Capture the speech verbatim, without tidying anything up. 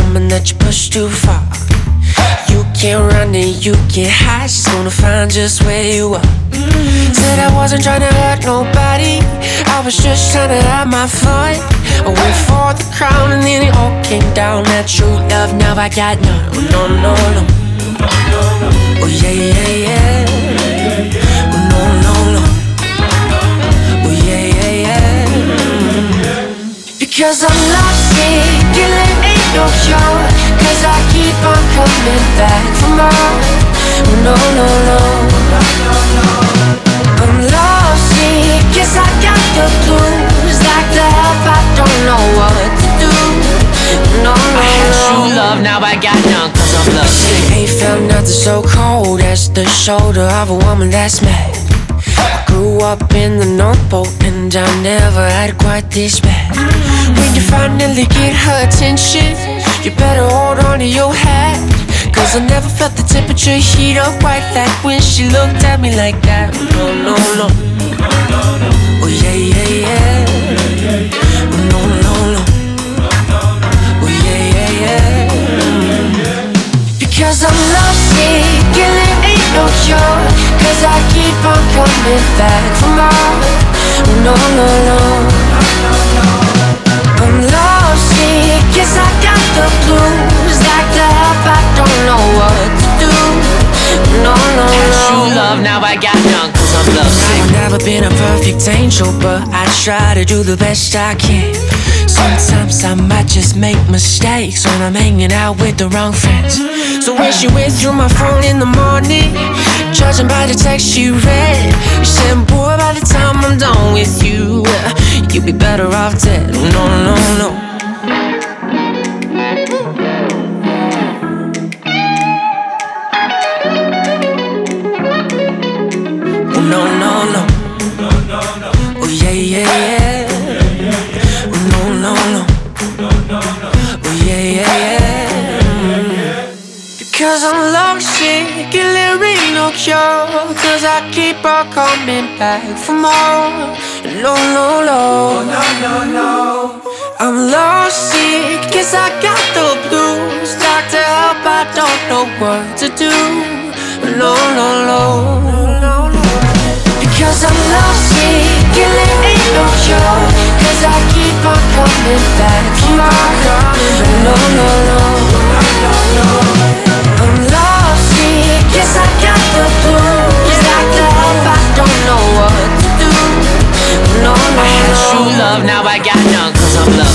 woman that you push too far. You can't run and you can't hide. She's gonna find just where you are. Said I wasn't trying to hurt nobody, I was just trying to have my fun. I went for the crown and then it all came down. That true love, now I got none. Oh no, no, no. Oh yeah, yeah, yeah. Oh no, no, no. Oh yeah, yeah, yeah. Because I'm lost in it ain't no cure. Cause I keep on coming back for more. Oh no, no, no. I'm lost in, guess I got the blues. Like the help, I don't know what to do. No, no, I had true love, now I got none. Cause I'm lost in. Ain't felt nothing so cold as the shoulder of a woman that's mad. I grew up in the North Pole and I never had it quite this bad. When you finally get her attention, you better hold on to your hat. Cause I never felt the temperature heat up quite like when she looked at me like that. No, no, no. Oh yeah, yeah, yeah. Oh no, no, no. Oh yeah, yeah, yeah. Because I'm lost in it ain't no cure. Cause I keep on coming back for more. Oh no, no, no. I'm lost in, guess I got the blues. Like the help, I don't know what to do. No, no, had true love, now I got none. Cause I'm lovesick. I've never been a perfect angel, but I try to do the best I can. Sometimes I might just make mistakes when I'm hanging out with the wrong friends. So when she went through my phone in the morning, judging by the text she read, she said, boy, by the time I'm done with you, you'll be better off dead. Oh no, no, no. Oh no, no, no. Oh yeah, yeah, yeah. Oh no, no, no. Oh yeah, yeah, yeah. Because I'm lovesick and there ain't no cure. Cause I keep on coming back for more. No, no, no. No, no, no. I'm lovesick, guess I got the blues. Doctor help, I don't know what to do. No, no, no. Because I'm lovesick and there ain't no cure. Cause I keep on coming back for more. No, no, no. I'm lovesick, guess I got the blues. Like the help, I don't know what to do. No, no, I had true love, now I got none. Cause I'm lovesick.